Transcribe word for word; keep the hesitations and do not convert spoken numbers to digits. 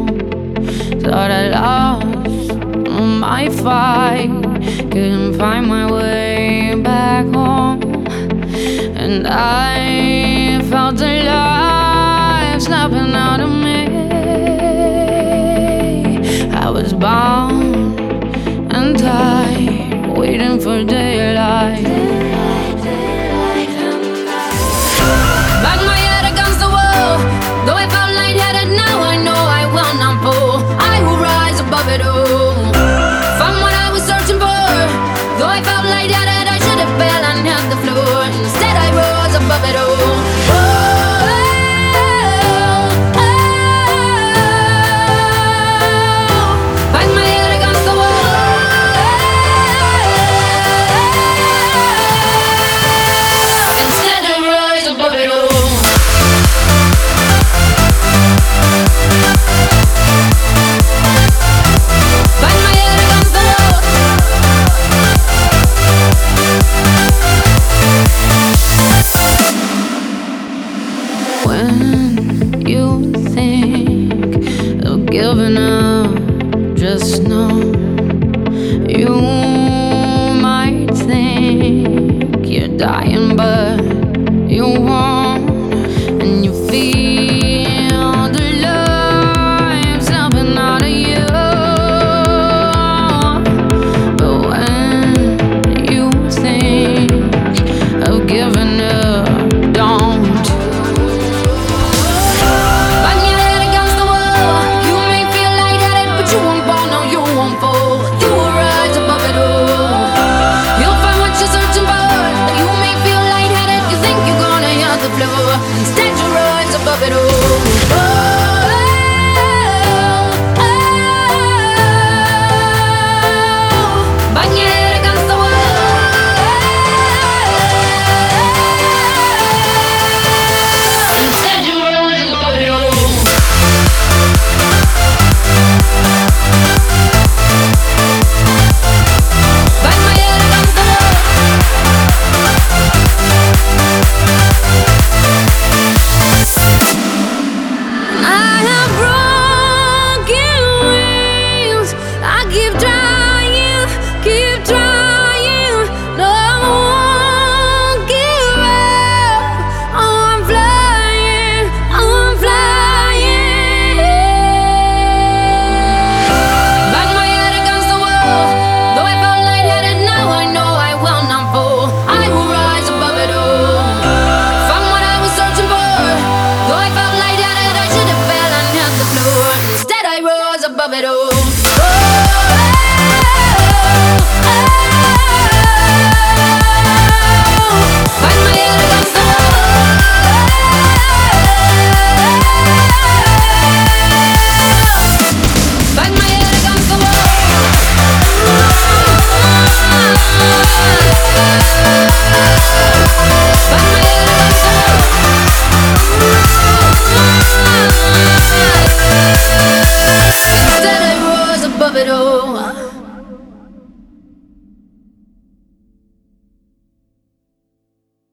Thought I lost my fight, couldn't find my way back home, and I felt alive snapping out of me. I was bound and tied, waiting for daylight. Bang my head against the wall, though I felt lightheaded, now I know I will not fall. I will rise above it all. Found what I was searching for, though I felt lightheaded, I should have fell and hit the floor. Instead I rose above it all. When you think of giving up, just know you might think you're dying, but